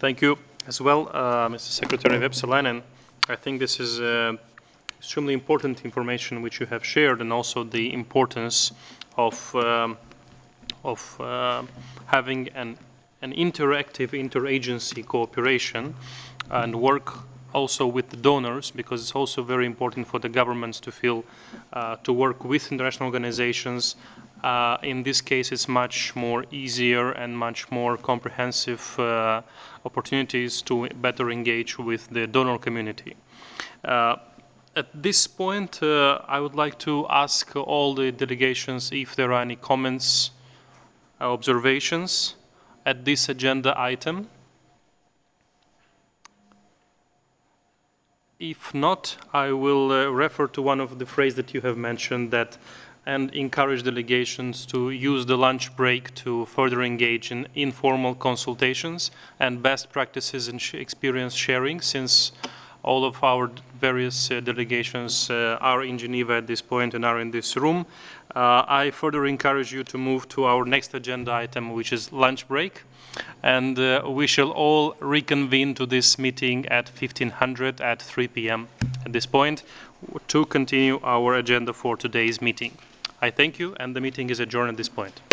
Thank you as well, Mr. Secretary Vepselainen. I think this is extremely important information which you have shared, and also the importance of having an interactive interagency cooperation and work also with the donors, because it's also very important for the governments to feel to work with international organizations. In this case, it's much more easier and much more comprehensive opportunities to better engage with the donor community. At this point, I would like to ask all the delegations if there are any comments, observations at this agenda item. If not, I will refer to one of the phrases that you have mentioned, that and encourage delegations to use the lunch break to further engage in informal consultations and best practices and experience sharing, since all of our various delegations are in Geneva at this point and are in this room. I further encourage you to move to our next agenda item, which is lunch break. And we shall all reconvene to this meeting at 1500 at 3 p.m. at this point to continue our agenda for today's meeting. I thank you, and the meeting is adjourned at this point.